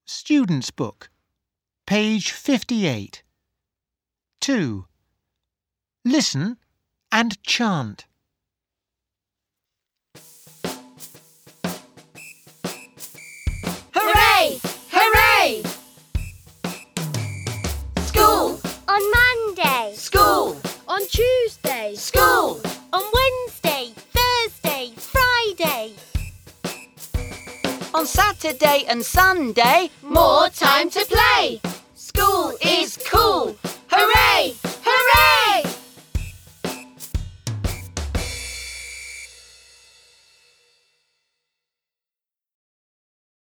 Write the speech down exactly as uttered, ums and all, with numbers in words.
Student's Book, page fifty-eight. two. Listen and chant. Hooray! Hooray! School! On Monday, School! On Tuesday, School! on Wednesday, Thursday, Friday. On Saturday and Sunday, more time to play! School